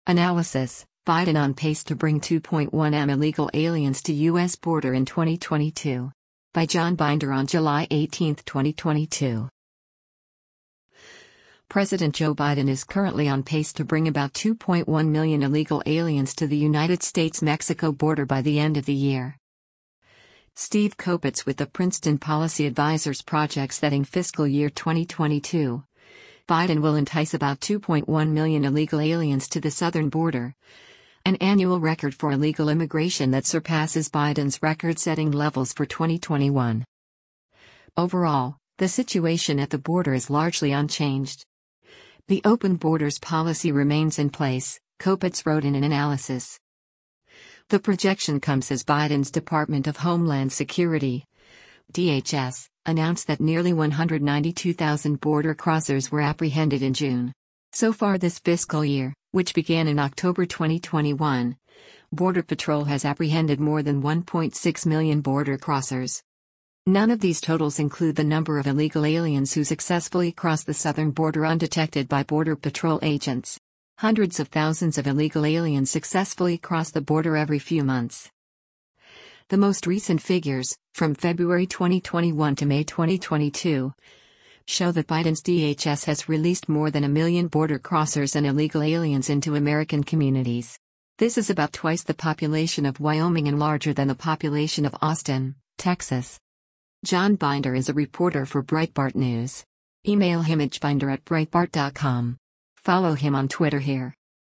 Analysis: Biden on pace to bring 2.1 million illegal aliens to U.S. border in 2022. By John Binder on July 18, 2022. President Joe Biden is currently on pace to bring about 2.1 million illegal aliens to the United States-Mexico border by the end of the year. Steve Kopits with the Princeton Policy Advisors projects that in fiscal year 2022, Biden will entice about 2.1 million illegal aliens to the southern border, an annual record for illegal immigration that surpasses Biden's record-setting levels for 2021. Overall, the situation at the border is largely unchanged. The open borders policy remains in place, Kopits wrote in an analysis. The projection comes as Biden's Department of Homeland Security, DHS, announced that nearly 192,000 border crossers were apprehended in June. So far this fiscal year, which began in October 2021, Border Patrol has apprehended more than 1.6 million border crossers. None of these totals include the number of illegal aliens who successfully cross the southern border undetected by Border Patrol agents. Hundreds of thousands of illegal aliens successfully cross the border every few months. The most recent figures, from February 2021 to May 2022, show that Biden's DHS has released more than 1 million border crossers and illegal aliens into American communities. This is about twice the population of Wyoming and larger than the population of Austin, Texas. John Binder is a reporter for Breitbart News. Email him at binder@breitbart.com. Follow him on Twitter here.